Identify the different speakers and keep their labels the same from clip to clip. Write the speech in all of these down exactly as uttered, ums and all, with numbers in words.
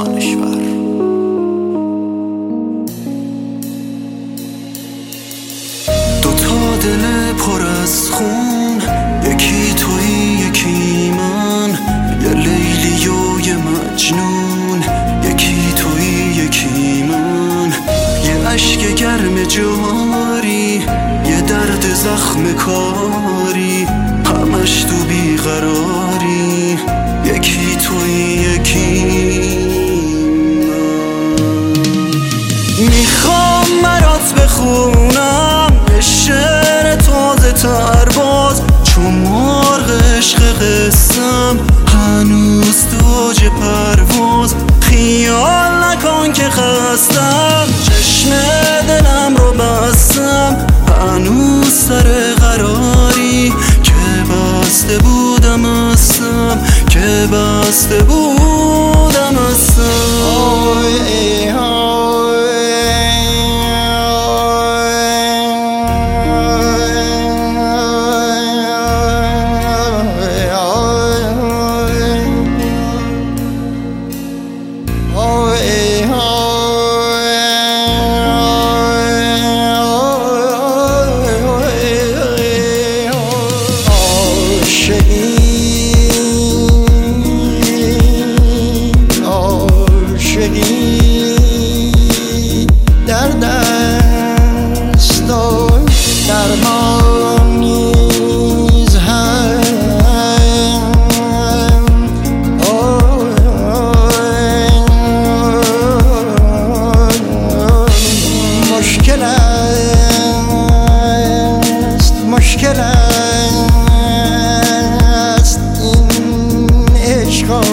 Speaker 1: دانشور. دوتا دل پر از خون، یکی تویی یکی من، یه لیلی و یه مجنون، یکی تویی یکی من، یه عشق گرم جاری، یه درد زخم کاری، همش تو بیقراری، یکی تویی یکی من. میخوام برات بخونم شعر تازه تر باز، چون مرغ عشق قسم هنوز توج پرواز. خیال نکن که خستم، چشم دلم رو بستم، هنوز سر قراری که بسته بودم هستم، که بسته بودم هستم.
Speaker 2: در دستان درمان نیز هم مشکل است، مشکل است این عشق.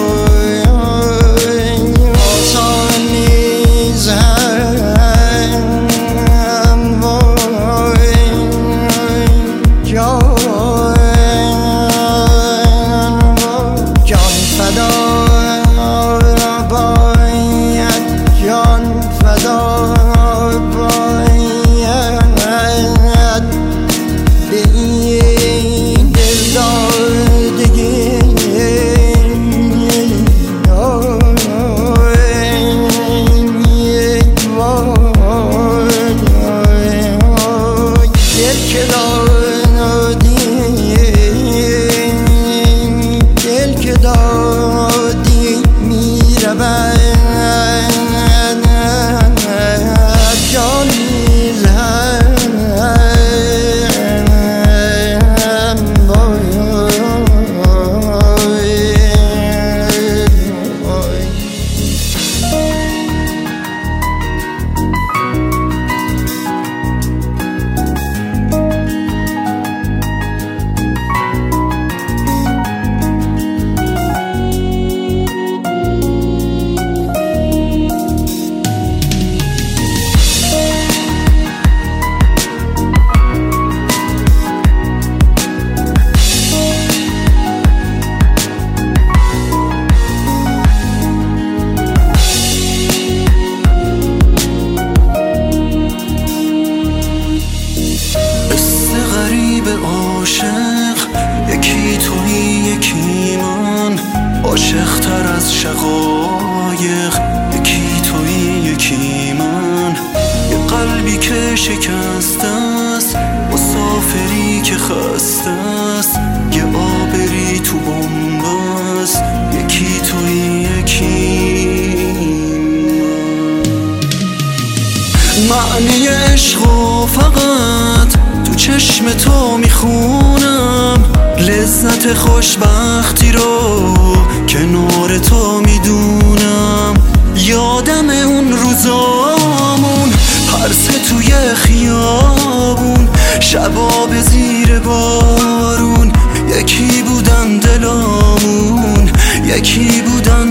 Speaker 1: عاشق‌تر از شقایق، یکی تویی یکی من، یه قلبی که شکسته است، مسافری که خسته است، یه آبری تو بمب است، یکی تویی یکی من. معنی عشقو فقط تو چشم تو میخونم، لذت خوشبختی رو کنار تو میدونم. یادم اون روزامون، پرسه توی خیابون، شبا به زیر بارون، یکی بودن دلامون، یکی بودن